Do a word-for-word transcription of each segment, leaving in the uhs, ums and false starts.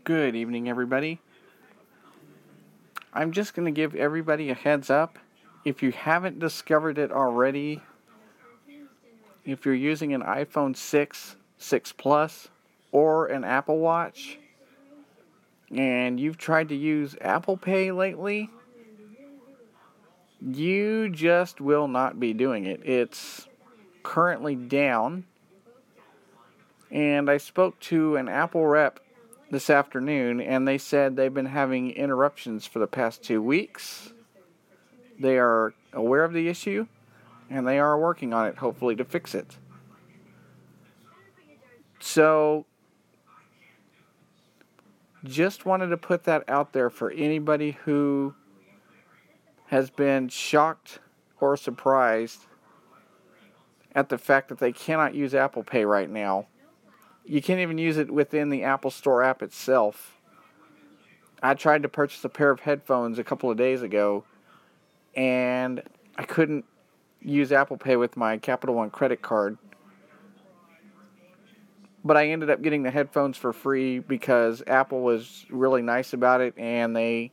Good evening, everybody. I'm just going to give everybody a heads up. If you haven't discovered it already, if you're using an iPhone six, six Plus, or an Apple Watch, and you've tried to use Apple Pay lately, you just will not be doing it. It's currently down. And I spoke to an Apple rep this afternoon, and they said they've been having interruptions for the past two weeks. They are aware of the issue, and they are working on it, hopefully, to fix it. So, just wanted to put that out there for anybody who has been shocked or surprised at the fact that they cannot use Apple Pay right now. You can't even use it within the Apple Store app itself. I tried to purchase a pair of headphones a couple of days ago, and I couldn't use Apple Pay with my Capital One credit card. But I ended up getting the headphones for free because Apple was really nice about it, and they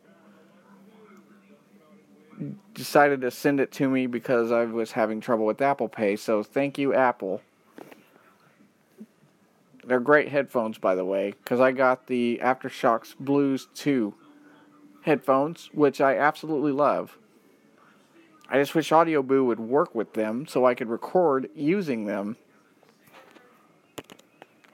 decided to send it to me because I was having trouble with Apple Pay. So thank you, Apple. They're great headphones, by the way, because I got the Aftershocks Blues two headphones, which I absolutely love. I just wish Audio Boo would work with them so I could record using them.